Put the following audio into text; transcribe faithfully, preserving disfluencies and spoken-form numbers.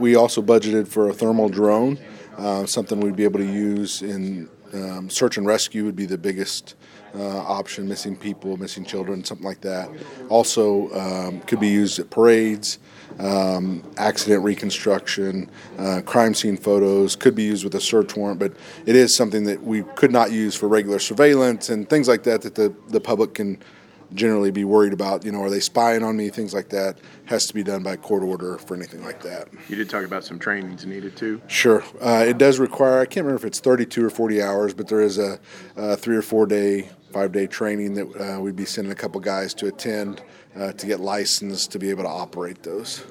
We also budgeted for a thermal drone, uh, something we'd be able to use in um, search and rescue would be the biggest uh, option, missing people, missing children, something like that. Also um, could be used at parades, um, accident reconstruction, uh, crime scene photos, could be used with a search warrant, but it is something that we could not use for regular surveillance and things like that that the, the public can generally be worried about. You know, are they spying on me? Things like that has to be done by court order for anything like that. You did talk about some trainings needed too. Sure, uh, it does require. I can't remember if it's thirty-two or forty hours, but there is a, a three or four day, five day training that uh, we'd be sending a couple guys to attend uh, to get licensed to be able to operate those.